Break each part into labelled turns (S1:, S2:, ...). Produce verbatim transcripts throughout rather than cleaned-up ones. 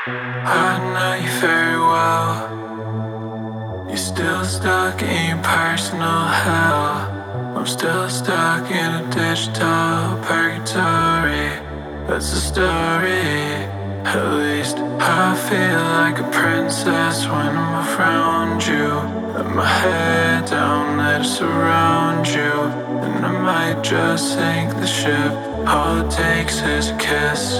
S1: I know you very well. You're still stuck in your personal hell. I'm still stuck in a digital purgatory. That's the story. At least I feel like a princess when I'm around you. Let my head down, let it surround you. And I might just sink the ship. All it takes is a kiss.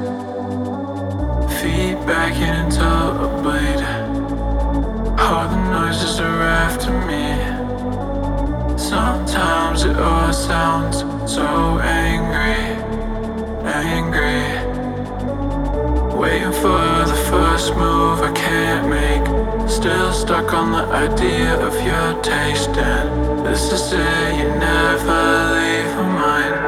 S1: Feet back into a blade. All the noises are after me. Sometimes it all sounds so angry, angry. Waiting for the first move I can't make. Still stuck on the idea of your taste. And this is it, you never leave my mind.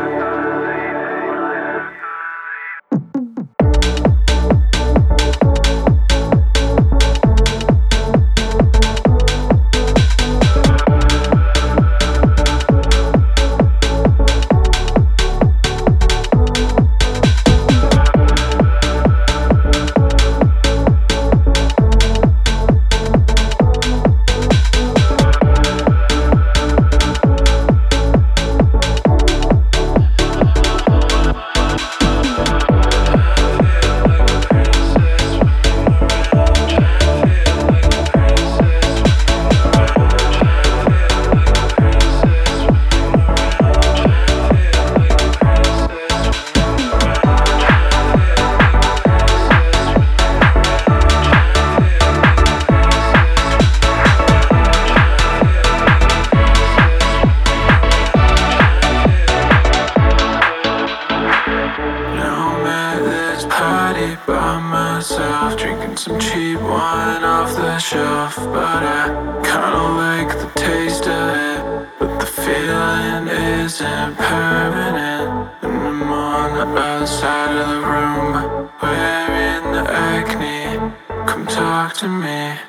S1: By myself, drinking some cheap wine off the shelf. But I kinda like the taste of it, but the feeling isn't permanent. And I'm on the other side of the room, wearing the acne. Come talk to me.